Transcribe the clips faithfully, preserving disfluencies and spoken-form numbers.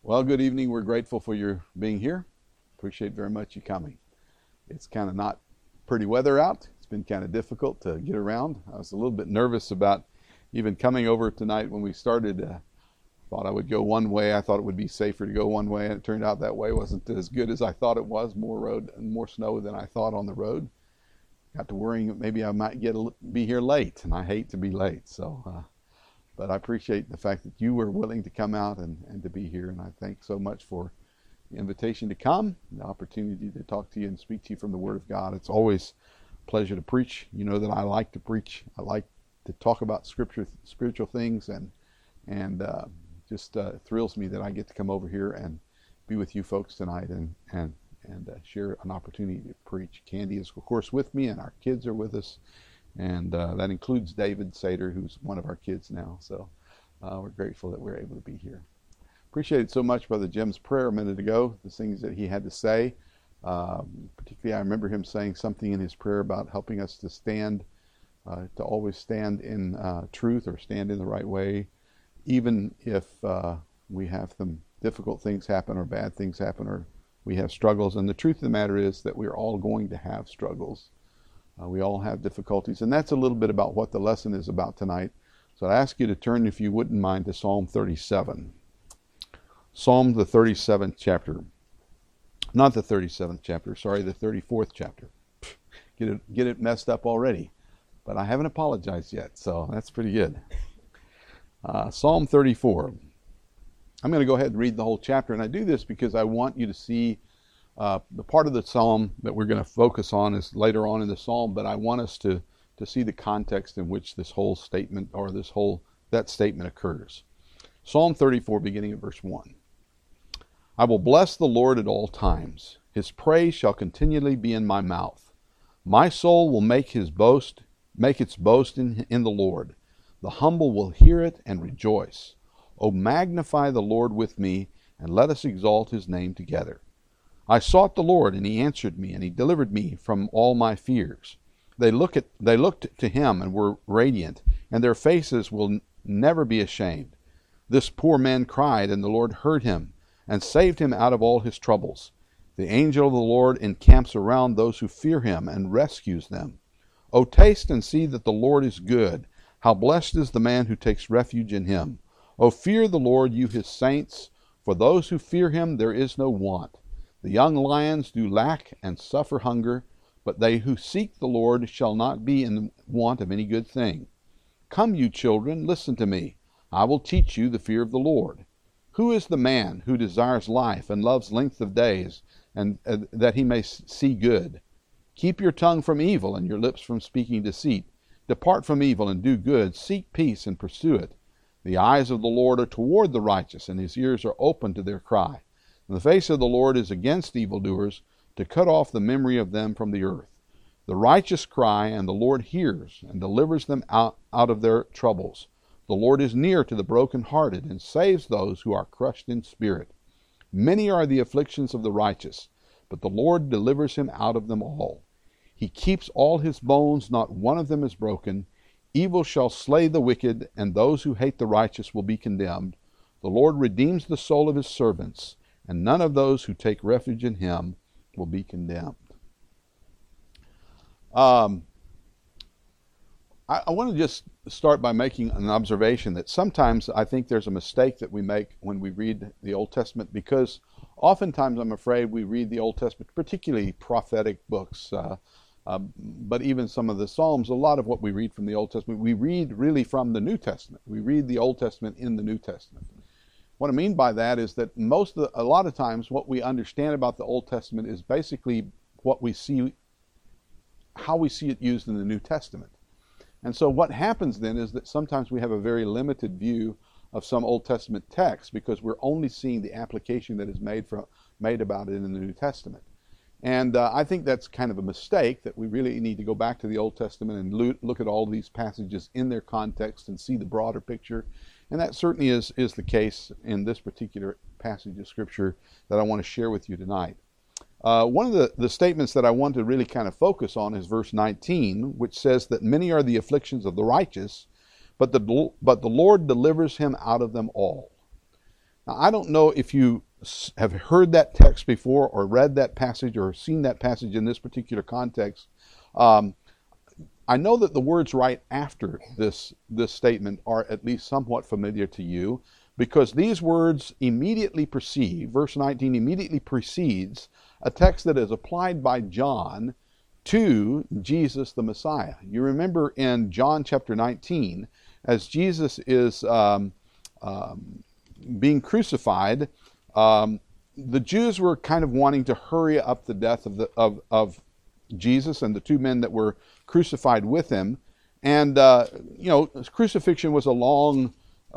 Well, good evening. We're grateful for your being here. Appreciate very much you coming. It's kind of not pretty weather out. It's been kind of difficult to get around. I was a little bit nervous about even coming over tonight when we started. Uh, thought I would go one way. I thought it would be safer to go one way, and it turned out that way wasn't as good as I thought it was. More road and more snow than I thought on the road. Got to worrying that maybe I might get a, be here late, and I hate to be late. So. Uh, But I appreciate the fact that you were willing to come out and, and to be here. And I thank so much for the invitation to come, the opportunity to talk to you and speak to you from the Word of God. It's always a pleasure to preach. You know that I like to preach. I like to talk about scripture, spiritual things, and and uh, just uh, thrills me that I get to come over here and be with you folks tonight and and and uh, share an opportunity to preach. Candy is of course with me, and our kids are with us. And uh, that includes David Sater, who's one of our kids now. So uh, we're grateful that we're able to be here. Appreciated so much Brother Jim's prayer a minute ago, the things that he had to say. Um, particularly, I remember him saying something in his prayer about helping us to stand, uh, to always stand in uh, truth or stand in the right way, even if uh, we have some difficult things happen or bad things happen or we have struggles. And the truth of the matter is that we're all going to have struggles. Uh, we all have difficulties, and that's a little bit about what the lesson is about tonight. So I ask you to turn, if you wouldn't mind, to Psalm thirty-seven. Psalm, the thirty-seventh chapter. Not the thirty-seventh chapter, sorry, the thirty-fourth chapter. Get it, get it messed up already, but I haven't apologized yet, so that's pretty good. Uh, Psalm thirty-four. I'm going to go ahead and read the whole chapter, and I do this because I want you to see Uh, the part of the psalm that we're going to focus on is later on in the psalm, but I want us to, to see the context in which this whole statement or this whole, that statement occurs. Psalm thirty-four, beginning at verse one. I will bless the Lord at all times. His praise shall continually be in my mouth. My soul will make his boast, make its boast in, in the Lord. The humble will hear it and rejoice. O magnify the Lord with me, and let us exalt his name together. I sought the Lord, and he answered me, and he delivered me from all my fears. They look at, they looked to him and were radiant, and their faces will n- never be ashamed. This poor man cried, and the Lord heard him, and saved him out of all his troubles. The angel of the Lord encamps around those who fear him, and rescues them. O taste and see that the Lord is good. How blessed is the man who takes refuge in him. O fear the Lord, you his saints, for those who fear him there is no want. The young lions do lack and suffer hunger, but they who seek the Lord shall not be in want of any good thing. Come, you children, listen to me. I will teach you the fear of the Lord. Who is the man who desires life and loves length of days, and uh, that he may see good? Keep your tongue from evil and your lips from speaking deceit. Depart from evil and do good. Seek peace and pursue it. The eyes of the Lord are toward the righteous, and his ears are open to their cry. And the face of the Lord is against evildoers, to cut off the memory of them from the earth. The righteous cry, and the Lord hears, and delivers them out, out of their troubles. The Lord is near to the brokenhearted, and saves those who are crushed in spirit. Many are the afflictions of the righteous, but the Lord delivers him out of them all. He keeps all his bones, not one of them is broken. Evil shall slay the wicked, and those who hate the righteous will be condemned. The Lord redeems the soul of his servants, and none of those who take refuge in him will be condemned. Um, I, I want to just start by making an observation that sometimes I think there's a mistake that we make when we read the Old Testament, because oftentimes I'm afraid we read the Old Testament, particularly prophetic books, uh, uh, but even some of the Psalms, a lot of what we read from the Old Testament, we read really from the New Testament. We read the Old Testament in the New Testament. What I mean by that is that most of the, a lot of times what we understand about the Old Testament is basically what we see, how we see it used in the New Testament. And so what happens then is that sometimes we have a very limited view of some Old Testament texts because we're only seeing the application that is made from, made about it in the New Testament. And uh, I think that's kind of a mistake, that we really need to go back to the Old Testament and lo- look at all these passages in their context and see the broader picture. And that certainly is, is the case in this particular passage of Scripture that I want to share with you tonight. Uh, one of the, the statements that I want to really kind of focus on is verse nineteen, which says that many are the afflictions of the righteous, but the, but the Lord delivers him out of them all. Now, I don't know if you have heard that text before or read that passage or seen that passage in this particular context. Um, I know that the words right after this, this statement are at least somewhat familiar to you, because these words immediately precede, verse nineteen immediately precedes a text that is applied by John to Jesus the Messiah. You remember in John chapter nineteen, as Jesus is um, um, being crucified, um, the Jews were kind of wanting to hurry up the death of, the, of, of Jesus and the two men that were crucified with him. And, uh, you know, crucifixion was a long,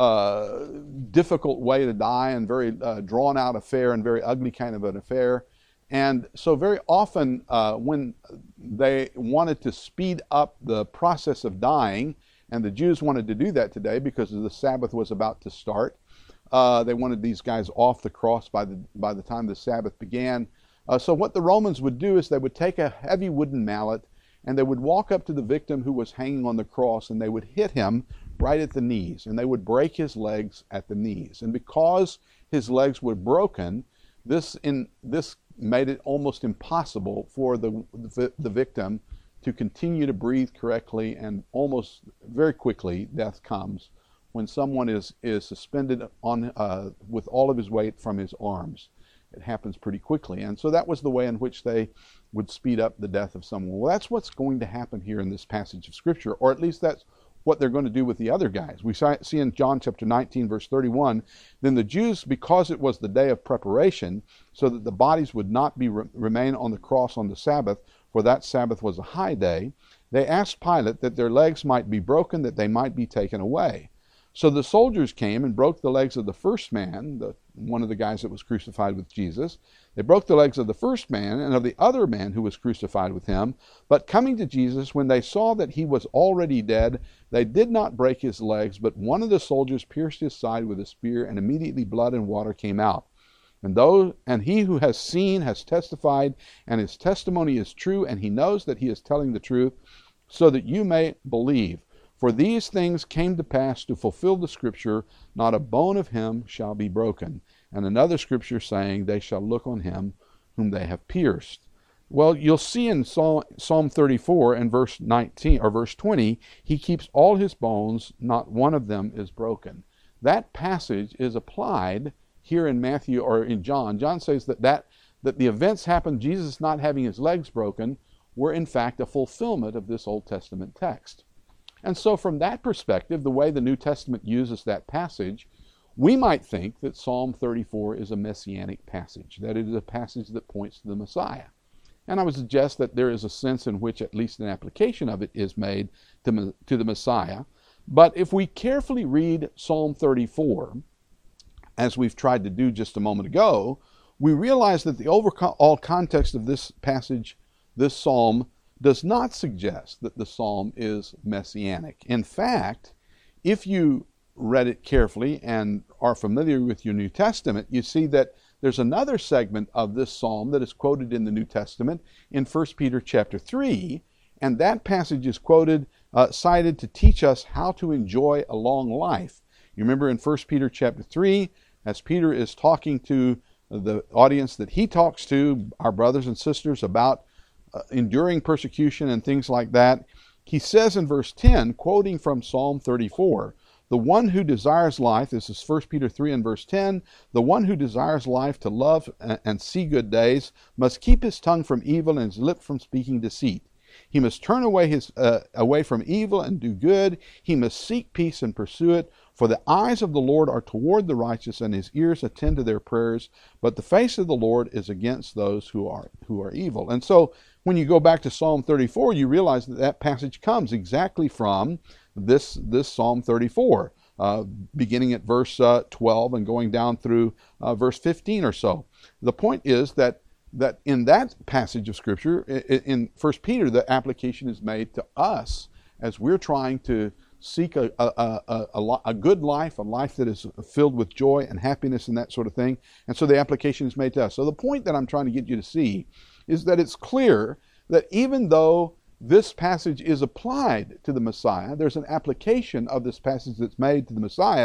uh, difficult way to die, and very uh, drawn out affair, and very ugly kind of an affair. And so very often uh, when they wanted to speed up the process of dying, and the Jews wanted to do that today because the Sabbath was about to start, uh, they wanted these guys off the cross by the, by the time the Sabbath began. Uh, so what the Romans would do is they would take a heavy wooden mallet, and they would walk up to the victim who was hanging on the cross, and they would hit him right at the knees, and they would break his legs at the knees. And because his legs were broken, this in this made it almost impossible for the, the the victim to continue to breathe correctly, and almost very quickly death comes when someone is is suspended on uh, with all of his weight from his arms. It happens pretty quickly. And so that was the way in which they would speed up the death of someone. Well, that's what's going to happen here in this passage of Scripture, or at least that's what they're going to do with the other guys. We see in John chapter nineteen, verse thirty-one, then the Jews, because it was the day of preparation, so that the bodies would not be remain on the cross on the Sabbath, for that Sabbath was a high day, they asked Pilate that their legs might be broken, that they might be taken away. So the soldiers came and broke the legs of the first man, the, one of the guys that was crucified with Jesus. They broke the legs of the first man and of the other man who was crucified with him. But coming to Jesus, when they saw that he was already dead, they did not break his legs, but one of the soldiers pierced his side with a spear, and immediately blood and water came out. And though, and he who has seen has testified, and his testimony is true, and he knows that he is telling the truth, so that you may believe. For these things came to pass to fulfill the Scripture, not a bone of him shall be broken. And another Scripture saying, they shall look on him whom they have pierced. Well, you'll see in Psalm thirty-four and verse nineteen or verse twenty, he keeps all his bones, not one of them is broken. That passage is applied here in Matthew or in John. John says that, that, that the events happened, Jesus not having his legs broken, were in fact a fulfillment of this Old Testament text. And so from that perspective, the way the New Testament uses that passage, we might think that Psalm thirty-four is a messianic passage, that it is a passage that points to the Messiah. And I would suggest that there is a sense in which at least an application of it is made to, to the Messiah. But if we carefully read Psalm thirty-four, as we've tried to do just a moment ago, we realize that the overall context of this passage, this psalm, does not suggest that the psalm is messianic. In fact, if you read it carefully and are familiar with your New Testament, you see that there's another segment of this psalm that is quoted in the New Testament in First Peter chapter three, and that passage is quoted, uh, cited to teach us how to enjoy a long life. You remember in First Peter chapter three, as Peter is talking to the audience that he talks to, our brothers and sisters, about Uh, enduring persecution and things like that, he says in verse ten, quoting from Psalm thirty-four, the one who desires life, this is First Peter three and verse ten, the one who desires life to love and see good days must keep his tongue from evil and his lip from speaking deceit. He must turn away his uh, away from evil and do good. He must seek peace and pursue it. For the eyes of the Lord are toward the righteous, and his ears attend to their prayers. But the face of the Lord is against those who are who are evil. And so, when you go back to Psalm thirty-four, you realize that that passage comes exactly from this this Psalm thirty-four, uh, beginning at verse uh, twelve and going down through uh, verse fifteen or so. The point is that that in that passage of Scripture, in First Peter, the application is made to us as we're trying to seek a, a, a, a, a good life, a life that is filled with joy and happiness and that sort of thing. And so the application is made to us. So the point that I'm trying to get you to see is that it's clear that even though this passage is applied to the Messiah, there's an application of this passage that's made to the Messiah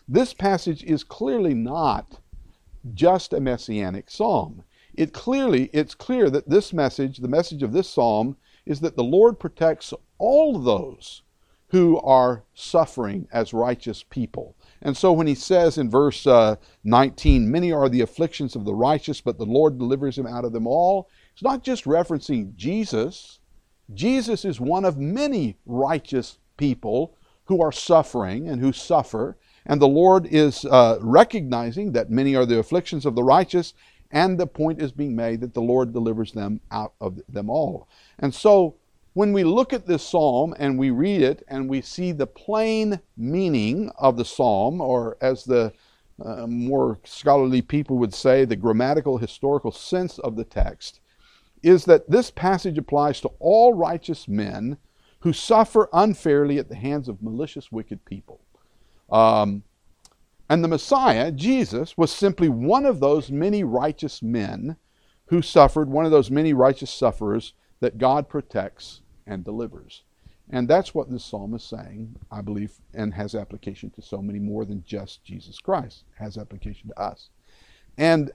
this passage is clearly not just a messianic psalm. It clearly, it's clear that this message, the message of this psalm, is that the Lord protects all those who are suffering as righteous people. And so when he says in verse uh, nineteen, many are the afflictions of the righteous, but the Lord delivers him out of them all, it's not just referencing Jesus. Jesus is one of many righteous people who are suffering and who suffer. And the Lord is uh, recognizing that many are the afflictions of the righteous, and the point is being made that the Lord delivers them out of them all. And so when we look at this psalm and we read it and we see the plain meaning of the psalm, or as the uh, more scholarly people would say, the grammatical historical sense of the text, is that this passage applies to all righteous men who suffer unfairly at the hands of malicious, wicked people. Um, and the Messiah, Jesus, was simply one of those many righteous men who suffered, one of those many righteous sufferers that God protects and delivers. And that's what this psalm is saying, I believe, and has application to so many more than just Jesus Christ. It has application to us. And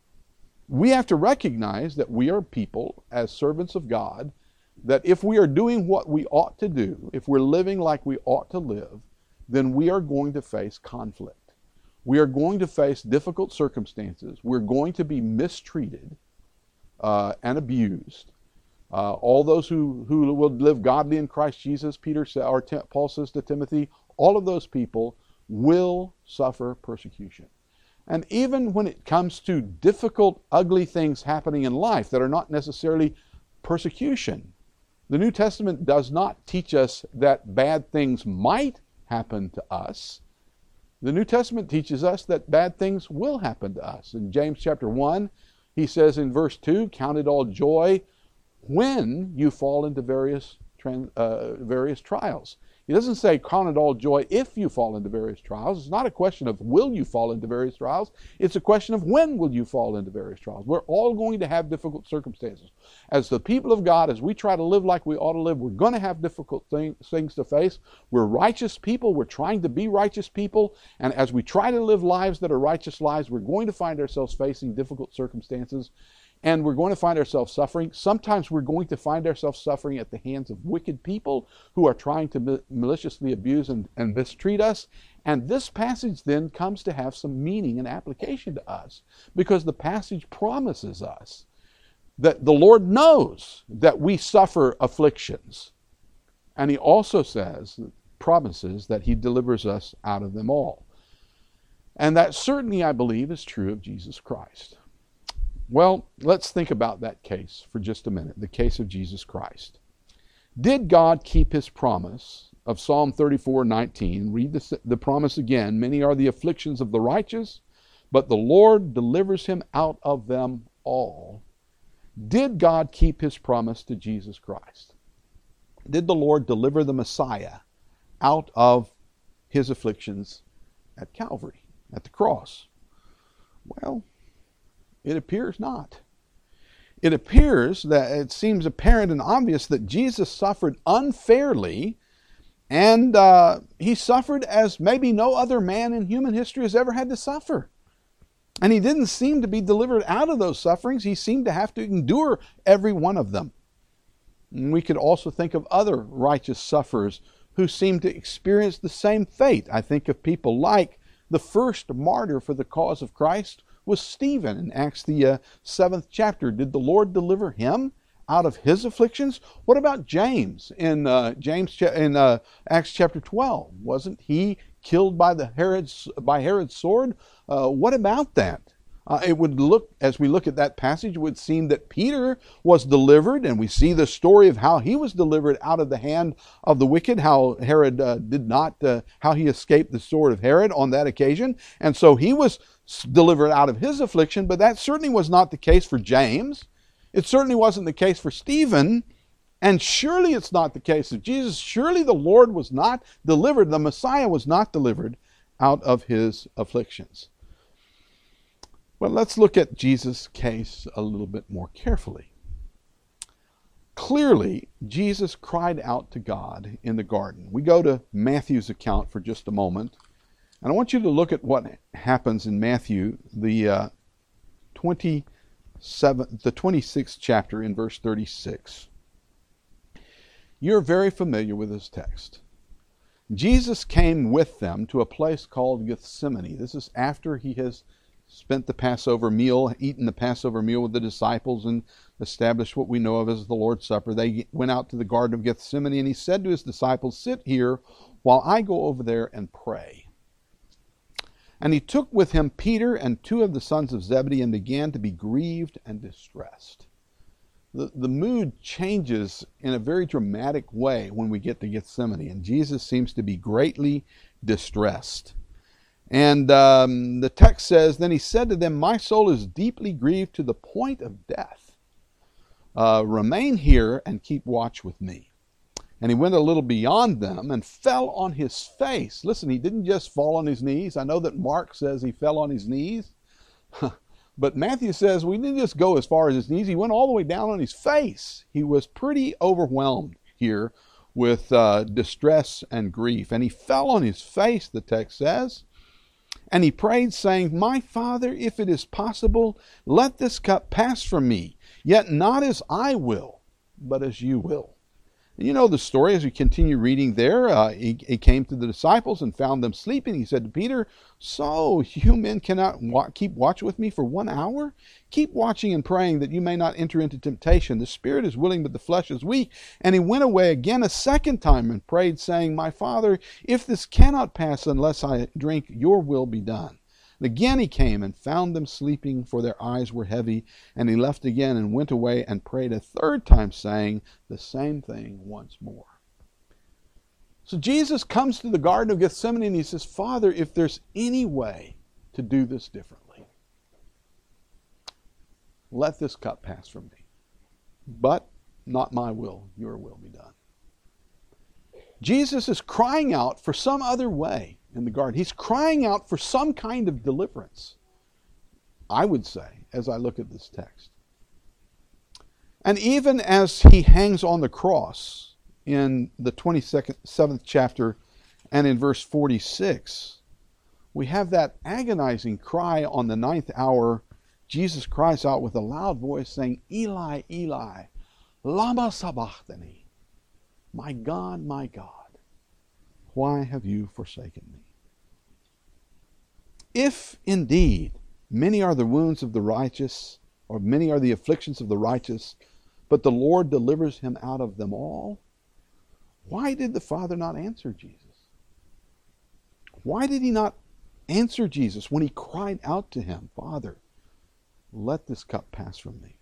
we have to recognize that we are people, as servants of God, that if we are doing what we ought to do, if we're living like we ought to live, then we are going to face conflict. We are going to face difficult circumstances. We're going to be mistreated uh, and abused. Uh, all those who, who will live godly in Christ Jesus, Peter sa- or Tim, Paul says to Timothy, all of those people will suffer persecution. And even when it comes to difficult, ugly things happening in life that are not necessarily persecution, the New Testament does not teach us that bad things might happen to us. The New Testament teaches us that bad things will happen to us. In James chapter one, he says in verse two, count it all joy when you fall into various, uh, various trials. He doesn't say count it all joy if you fall into various trials. It's not a question of will you fall into various trials. It's a question of when will you fall into various trials. We're all going to have difficult circumstances. As the people of God, as we try to live like we ought to live, we're going to have difficult thing, things to face. We're righteous people. We're trying to be righteous people. And as we try to live lives that are righteous lives, we're going to find ourselves facing difficult circumstances. And we're going to find ourselves suffering. Sometimes we're going to find ourselves suffering at the hands of wicked people who are trying to maliciously abuse and, and mistreat us. And this passage then comes to have some meaning and application to us, because the passage promises us that the Lord knows that we suffer afflictions. And he also says, promises that he delivers us out of them all. And that certainly, I believe, is true of Jesus Christ. Well, let's think about that case for just a minute, the case of Jesus Christ. Did God keep his promise of Psalm thirty-four nineteen? Read the, the promise again. Many are the afflictions of the righteous, but the Lord delivers him out of them all. Did God keep his promise to Jesus Christ? Did the Lord deliver the Messiah out of his afflictions at Calvary, at the cross? Well, it appears not. It appears that it seems apparent and obvious that Jesus suffered unfairly, and uh, he suffered as maybe no other man in human history has ever had to suffer. And he didn't seem to be delivered out of those sufferings. He seemed to have to endure every one of them. And we could also think of other righteous sufferers who seemed to experience the same fate. I think of people like the first martyr for the cause of Christ was Stephen in Acts the uh, seventh chapter. Did the Lord deliver him out of his afflictions? What about James in uh, James cha- in uh, Acts chapter twelve? Wasn't he killed by the Herod's by Herod's sword? Uh, what about that? Uh, it would look, as we look at that passage, it would seem that Peter was delivered, and we see the story of how he was delivered out of the hand of the wicked, how Herod uh, did not, uh, how he escaped the sword of Herod on that occasion. And so he was delivered out of his affliction, but that certainly was not the case for James. It certainly wasn't the case for Stephen. And surely it's not the case of Jesus. Surely the Lord was not delivered, the Messiah was not delivered out of his afflictions. But let's look at Jesus' case a little bit more carefully. Clearly, Jesus cried out to God in the garden. We go to Matthew's account for just a moment. And I want you to look at what happens in Matthew, the uh, twenty-seventh, the twenty-sixth chapter in verse thirty-six. You're very familiar with this text. Jesus came with them to a place called Gethsemane. This is after he has spent the Passover meal, eaten the Passover meal with the disciples and established what we know of as the Lord's Supper. They went out to the Garden of Gethsemane, and he said to his disciples, "Sit here while I go over there and pray." And he took with him Peter and two of the sons of Zebedee and began to be grieved and distressed. The, the mood changes in a very dramatic way when we get to Gethsemane, and Jesus seems to be greatly distressed. And um, the text says, "Then he said to them, my soul is deeply grieved to the point of death. Uh, remain here and keep watch with me." And he went a little beyond them and fell on his face. Listen, he didn't just fall on his knees. I know that Mark says he fell on his knees. But Matthew says we didn't just go as far as his knees. He went all the way down on his face. He was pretty overwhelmed here with uh, distress and grief. And he fell on his face, the text says. And he prayed, saying, "My Father, if it is possible, let this cup pass from me. Yet not as I will, but as you will." You know the story as we continue reading there. Uh, he, he came to the disciples and found them sleeping. He said to Peter, "So you men cannot wa- keep watch with me for one hour? Keep watching and praying that you may not enter into temptation. The spirit is willing, but the flesh is weak." And he went away again a second time and prayed, saying, "My Father, if this cannot pass unless I drink, your will be done." Again he came and found them sleeping, for their eyes were heavy. And he left again and went away and prayed a third time, saying the same thing once more. So Jesus comes to the Garden of Gethsemane and he says, "Father, if there's any way to do this differently, let this cup pass from me. But not my will, your will be done." Jesus is crying out for some other way in the garden. He's crying out for some kind of deliverance, I would say, as I look at this text. And even as he hangs on the cross in the twenty-seventh chapter and in verse forty-six, we have that agonizing cry on the ninth hour. Jesus cries out with a loud voice saying, "Eli, Eli, lama sabachthani? My God, my God, why have you forsaken me?" If indeed many are the wounds of the righteous, or many are the afflictions of the righteous, but the Lord delivers him out of them all, why did the Father not answer Jesus? Why did he not answer Jesus when he cried out to him, "Father, let this cup pass from me"?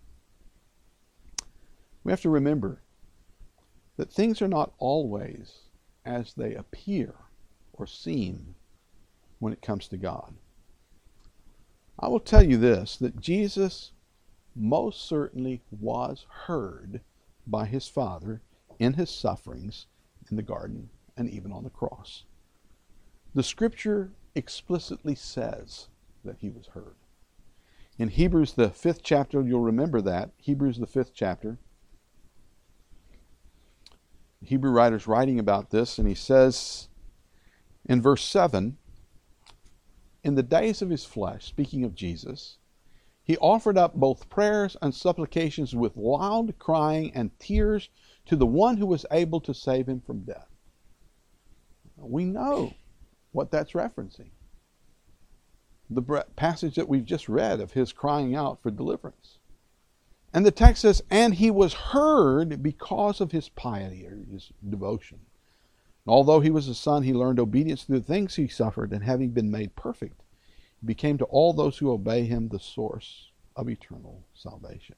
We have to remember that things are not always as they appear or seem when it comes to God. I will tell you this, that Jesus most certainly was heard by his Father in his sufferings in the garden and even on the cross. The Scripture explicitly says that he was heard. In Hebrews, the fifth chapter, you'll remember that, Hebrews, the fifth chapter, the Hebrew writer's writing about this, and he says in verse seven, "In the days of his flesh," speaking of Jesus, "he offered up both prayers and supplications with loud crying and tears to the one who was able to save him from death." We know what that's referencing. The passage that we've just read of his crying out for deliverance. And the text says, "And he was heard because of his piety," or his devotion. "Although he was a son, he learned obedience through the things he suffered, and having been made perfect, he became to all those who obey him the source of eternal salvation."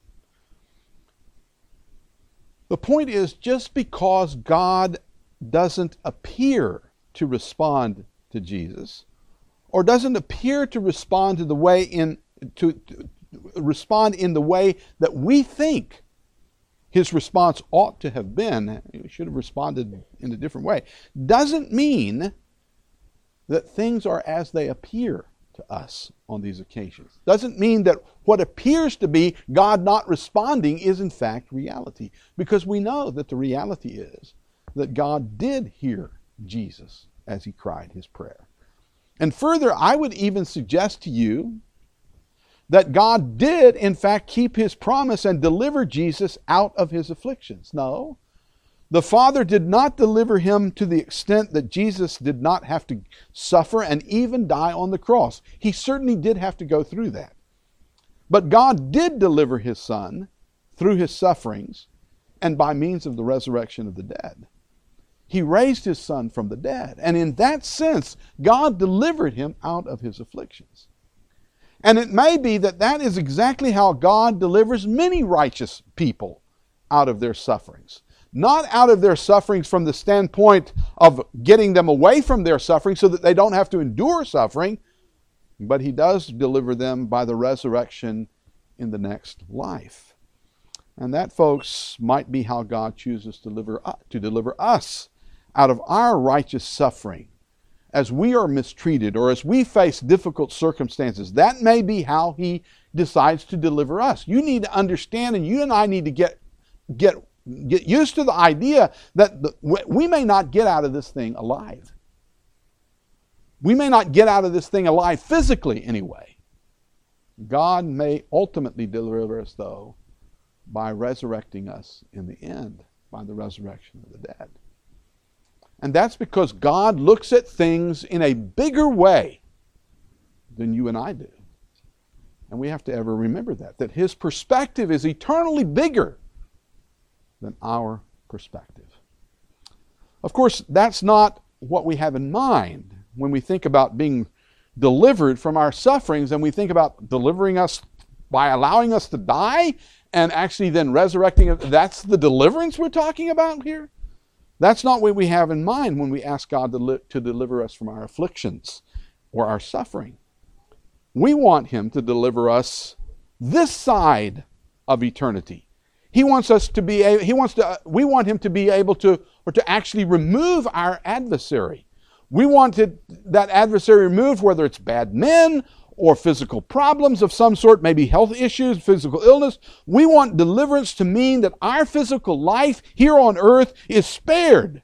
The point is, just because God doesn't appear to respond to Jesus, or doesn't appear to respond to the way in to, to respond in the way that we think his response ought to have been, he should have responded in a different way, doesn't mean that things are as they appear to us on these occasions. Doesn't mean that what appears to be God not responding is in fact reality. Because we know that the reality is that God did hear Jesus as he cried his prayer. And further, I would even suggest to you that God did, in fact, keep his promise and deliver Jesus out of his afflictions. No, the Father did not deliver him to the extent that Jesus did not have to suffer and even die on the cross. He certainly did have to go through that. But God did deliver his Son through his sufferings and by means of the resurrection of the dead. He raised his Son from the dead. And in that sense, God delivered him out of his afflictions. And it may be that that is exactly how God delivers many righteous people out of their sufferings. Not out of their sufferings from the standpoint of getting them away from their suffering so that they don't have to endure suffering, but he does deliver them by the resurrection in the next life. And that, folks, might be how God chooses to deliver, to deliver us out of our righteous suffering as we are mistreated or as we face difficult circumstances. That may be how he decides to deliver us. You need to understand, and you and I need to get, get, get used to the idea that the, we may not get out of this thing alive. We may not get out of this thing alive physically anyway. God may ultimately deliver us, though, by resurrecting us in the end, by the resurrection of the dead. And that's because God looks at things in a bigger way than you and I do. And we have to ever remember that, that his perspective is eternally bigger than our perspective. Of course, that's not what we have in mind when we think about being delivered from our sufferings, and we think about delivering us by allowing us to die and actually then resurrecting us. That's the deliverance we're talking about here. That's not what we have in mind when we ask God to, li- to deliver us from our afflictions or our suffering. We want him to deliver us this side of eternity. He wants us to be able, he wants to, we want him to be able to, or to actually remove our adversary. We want to, that adversary removed, whether it's bad men or physical problems of some sort, maybe health issues, physical illness. We want deliverance to mean that our physical life here on earth is spared,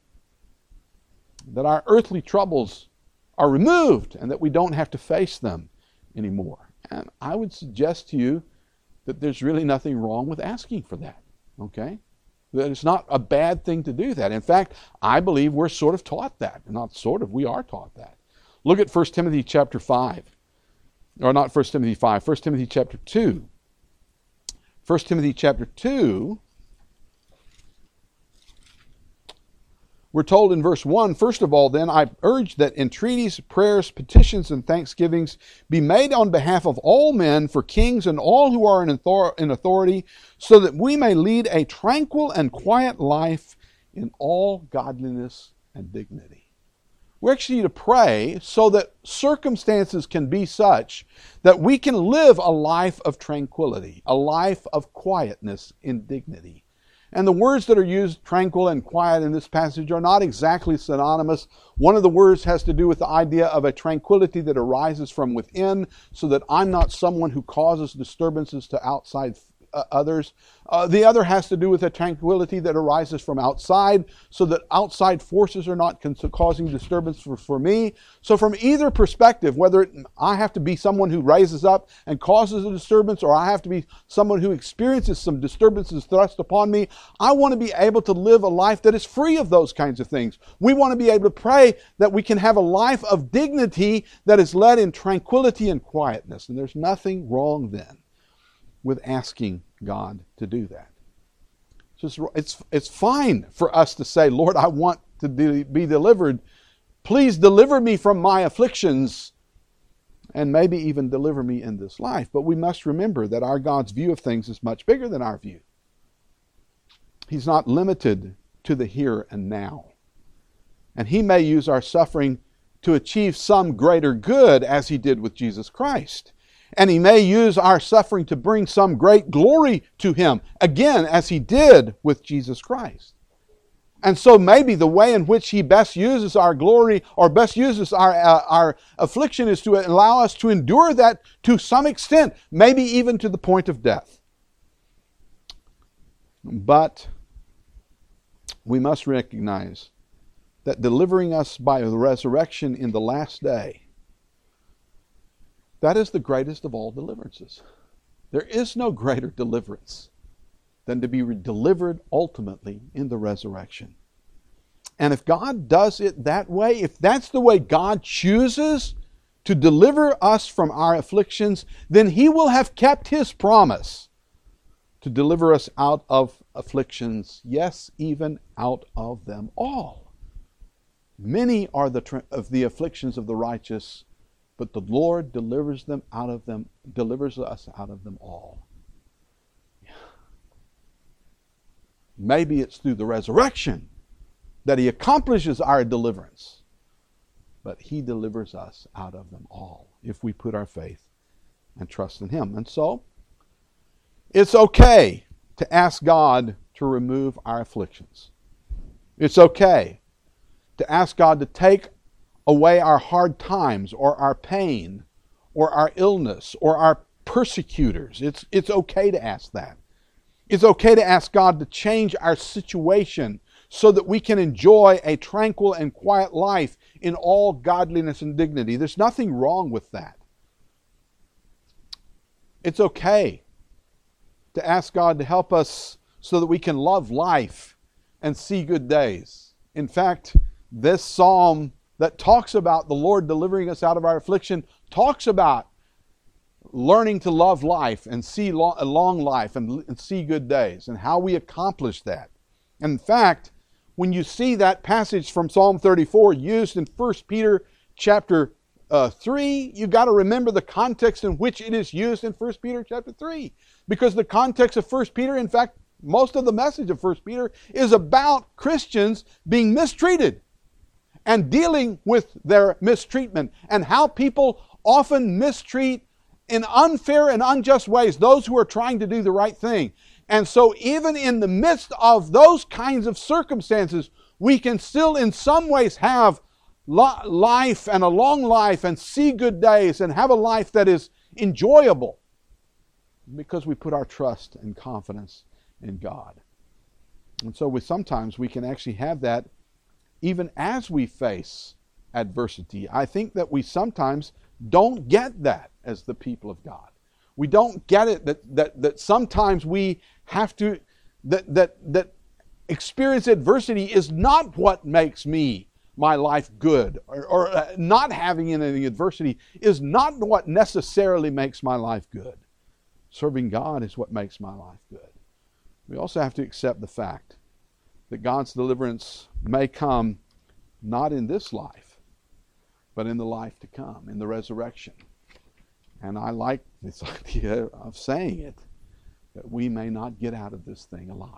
that our earthly troubles are removed, and that we don't have to face them anymore. And I would suggest to you that there's really nothing wrong with asking for that, okay? That it's not a bad thing to do that. In fact, I believe we're sort of taught that. Not sort of, we are taught that. Look at First Timothy chapter five. Or not First Timothy five, First Timothy chapter two. First Timothy chapter two, we're told in verse one, first of all, then, I urge that entreaties, prayers, petitions, and thanksgivings be made on behalf of all men for kings and all who are in authority, so that we may lead a tranquil and quiet life in all godliness and dignity. We actually need to pray so that circumstances can be such that we can live a life of tranquility, a life of quietness in dignity. And the words that are used, tranquil and quiet, in this passage are not exactly synonymous. One of the words has to do with the idea of a tranquility that arises from within, so that I'm not someone who causes disturbances to outside uh, others. Uh, the other has to do with a tranquility that arises from outside, so that outside forces are not con- causing disturbance for, for me. So from either perspective, whether it, I have to be someone who raises up and causes a disturbance, or I have to be someone who experiences some disturbances thrust upon me, I want to be able to live a life that is free of those kinds of things. We want to be able to pray that we can have a life of dignity that is led in tranquility and quietness. And there's nothing wrong then with asking God to do that. It's, just, it's, it's fine for us to say, Lord, I want to be, be delivered. Please deliver me from my afflictions, and maybe even deliver me in this life. But we must remember that our God's view of things is much bigger than our view. He's not limited to the here and now. And he may use our suffering to achieve some greater good, as he did with Jesus Christ. And he may use our suffering to bring some great glory to him, again, as he did with Jesus Christ. And so maybe the way in which he best uses our glory, or best uses our, uh, our affliction, is to allow us to endure that to some extent, maybe even to the point of death. But we must recognize that delivering us by the resurrection in the last day That is the greatest of all deliverances. There is no greater deliverance than to be delivered ultimately in the resurrection. And if God does it that way, if that's the way God chooses to deliver us from our afflictions, then He will have kept His promise to deliver us out of afflictions, yes, even out of them all. Many are the tra- of the afflictions of the righteous, but the Lord delivers them out of them, delivers us out of them all. Maybe it's through the resurrection that He accomplishes our deliverance, but He delivers us out of them all if we put our faith and trust in Him. And so, it's okay to ask God to remove our afflictions. It's okay to ask God to take away our hard times or our pain or our illness or our persecutors. It's, it's okay to ask that. It's okay to ask God to change our situation so that we can enjoy a tranquil and quiet life in all godliness and dignity. There's nothing wrong with that. It's okay to ask God to help us so that we can love life and see good days. In fact, this psalm that talks about the Lord delivering us out of our affliction talks about learning to love life and see long, a long life and, and see good days and how we accomplish that. And in fact, when you see that passage from Psalm thirty-four used in First Peter chapter uh, three, you've got to remember the context in which it is used in First Peter chapter three. Because the context of First Peter, in fact, most of the message of First Peter is about Christians being mistreated and dealing with their mistreatment and how people often mistreat in unfair and unjust ways those who are trying to do the right thing. And so even in the midst of those kinds of circumstances, we can still in some ways have life and a long life and see good days and have a life that is enjoyable because we put our trust and confidence in God. And so we sometimes we can actually have that even as we face adversity. I think that we sometimes don't get that as the people of God. We don't get it that that that sometimes we have to that that that experience adversity is not what makes me my life good, or, or uh, not having any adversity is not what necessarily makes my life good. Serving God is what makes my life good. We also have to accept the fact that God's deliverance may come not in this life, but in the life to come, in the resurrection. And I like this idea of saying it, that we may not get out of this thing alive.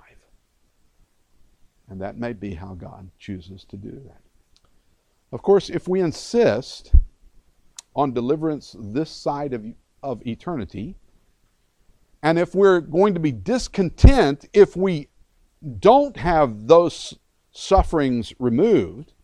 And that may be how God chooses to do that. Of course, if we insist on deliverance this side of, of eternity, and if we're going to be discontent if we don't have those sufferings removed,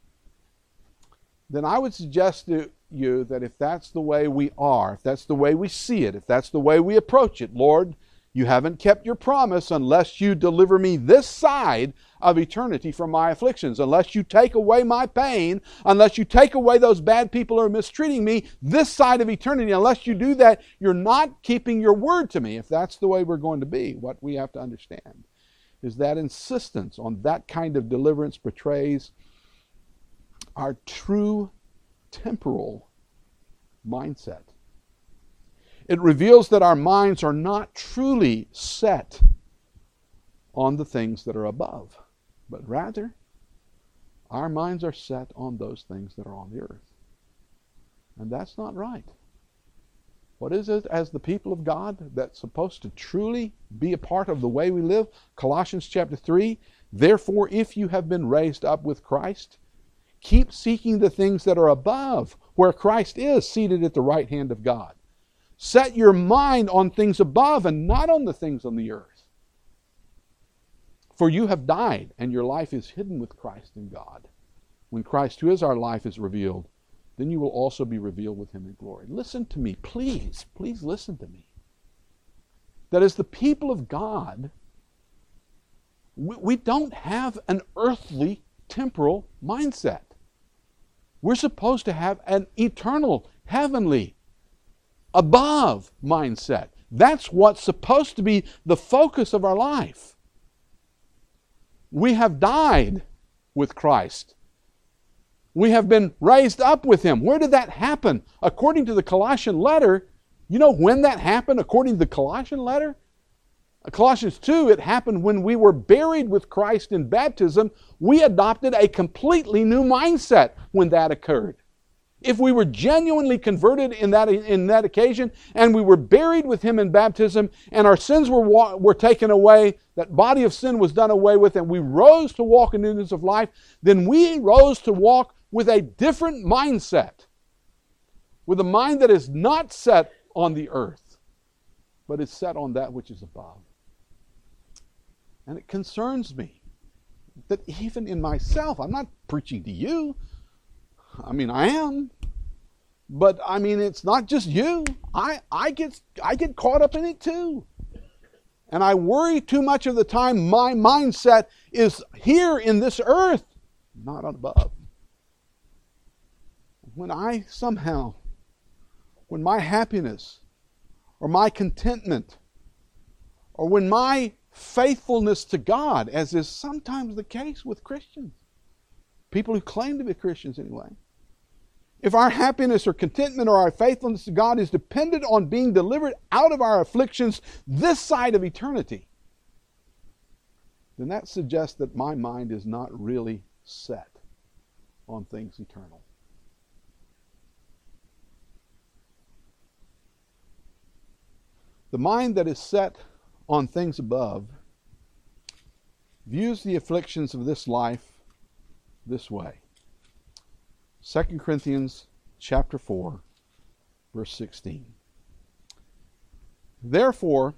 then I would suggest to you that if that's the way we are, if that's the way we see it, if that's the way we approach it, Lord, you haven't kept your promise unless you deliver me this side of eternity from my afflictions, unless you take away my pain, unless you take away those bad people who are mistreating me this side of eternity. Unless you do that, you're not keeping your word to me. If that's the way we're going to be, what we have to understand is that insistence on that kind of deliverance betrays our true temporal mindset. It reveals that our minds are not truly set on the things that are above, but rather our minds are set on those things that are on the earth. And that's not right. What is it as the people of God that's supposed to truly be a part of the way we live? Colossians chapter three, therefore if you have been raised up with Christ, keep seeking the things that are above, where Christ is seated at the right hand of God. Set your mind on things above and not on the things on the earth. For you have died, and your life is hidden with Christ in God. When Christ, who is our life, is revealed, then you will also be revealed with him in glory. Listen to me, please, please listen to me. That as the people of God, we, we don't have an earthly, temporal mindset. We're supposed to have an eternal, heavenly above mindset. That's what's supposed to be the focus of our life. We have died with Christ. We have been raised up with Him. Where did that happen? According to the Colossian letter, you know when that happened according to the Colossian letter? Colossians two, it happened when we were buried with Christ in baptism. We adopted a completely new mindset when that occurred. If we were genuinely converted in that, in that occasion, and we were buried with Him in baptism, and our sins were, were taken away, that body of sin was done away with, and we rose to walk in newness of life, then we rose to walk with a different mindset, with a mind that is not set on the earth, but is set on that which is above. And it concerns me that even in myself, I'm not preaching to you. I mean, I am. But, I mean, it's not just you. I, I, get, I get caught up in it too. And I worry too much of the time my mindset is here in this earth, not above. When I somehow, when my happiness or my contentment or when my faithfulness to God, as is sometimes the case with Christians, people who claim to be Christians anyway, if our happiness or contentment or our faithfulness to God is dependent on being delivered out of our afflictions this side of eternity, then that suggests that my mind is not really set on things eternal. The mind that is set on things above views the afflictions of this life this way. Second Corinthians chapter four, verse sixteen. Therefore,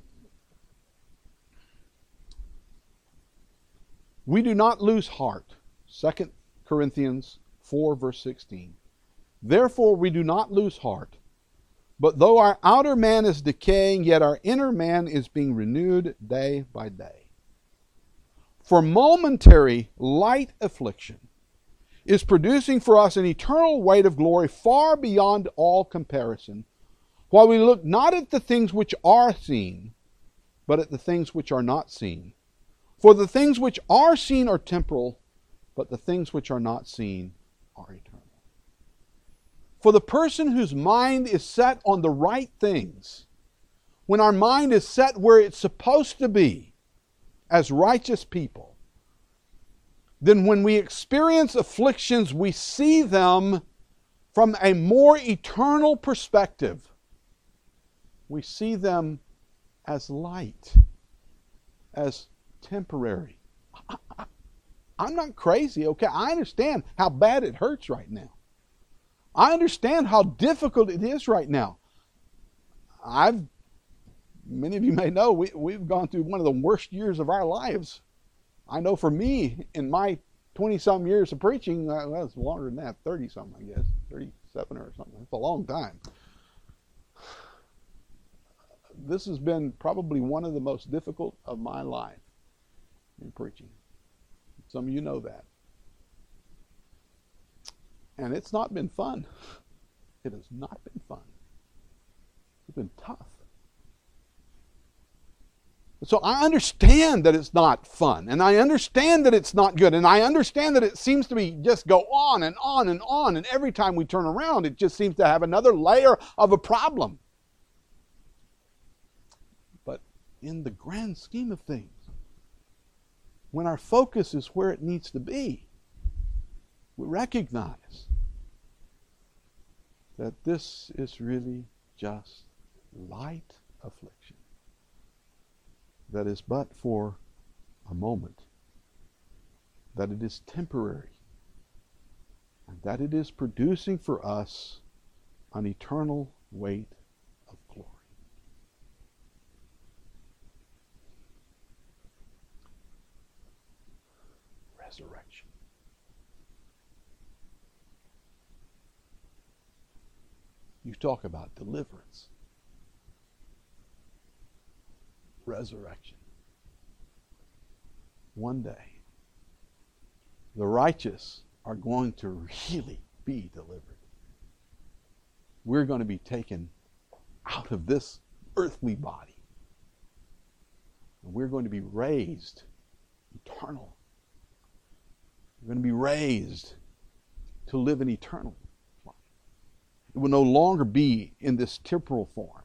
we do not lose heart. Second Corinthians four, verse sixteen. Therefore, we do not lose heart. But though our outer man is decaying, yet our inner man is being renewed day by day. For momentary light affliction is producing for us an eternal weight of glory far beyond all comparison, while we look not at the things which are seen, but at the things which are not seen. For the things which are seen are temporal, but the things which are not seen are eternal. For the person whose mind is set on the right things, when our mind is set where it's supposed to be as righteous people, then when we experience afflictions, we see them from a more eternal perspective. We see them as light, as temporary. I, I, I'm not crazy, okay? I understand how bad it hurts right now. I understand how difficult it is right now. I've, many of you may know, we, we've gone through one of the worst years of our lives. I know for me, in my twenty-some years of preaching, uh, well, it's longer than that, thirty-some, I guess, thirty-seven or something. It's a long time. This has been probably one of the most difficult of my life in preaching. Some of you know that. And it's not been fun. It has not been fun. It's been tough. So I understand that it's not fun, and I understand that it's not good, and I understand that it seems to be just go on and on and on, and every time we turn around, it just seems to have another layer of a problem. But in the grand scheme of things, when our focus is where it needs to be, we recognize that this is really just light affliction that is but for a moment, that it is temporary, and that it is producing for us an eternal weight of glory. Resurrection. You talk about deliverance. Resurrection. One day, the righteous are going to really be delivered. We're going to be taken out of this earthly body. And we're going to be raised eternal. We're going to be raised to live an eternal life. It will no longer be in this temporal form.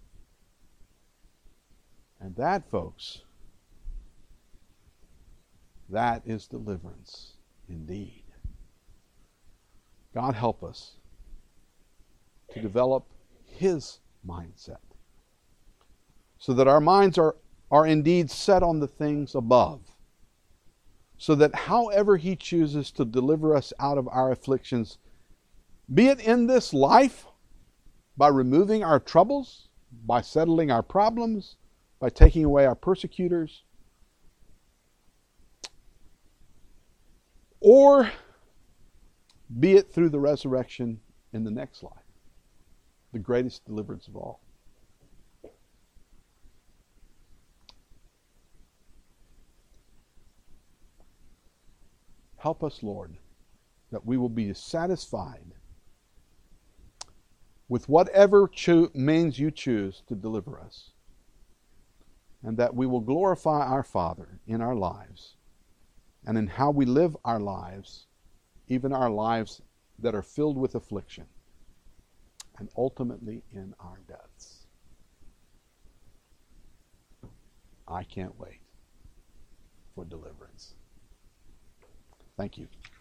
And that, folks, that is deliverance indeed. God help us to develop His mindset so that our minds are, are indeed set on the things above, so that however He chooses to deliver us out of our afflictions, be it in this life, by removing our troubles, by settling our problems, by taking away our persecutors, or be it through the resurrection in the next life, the greatest deliverance of all. Help us, Lord, that we will be satisfied with whatever cho- means you choose to deliver us, and that we will glorify our Father in our lives and in how we live our lives, even our lives that are filled with affliction, and ultimately in our deaths. I can't wait for deliverance. Thank you.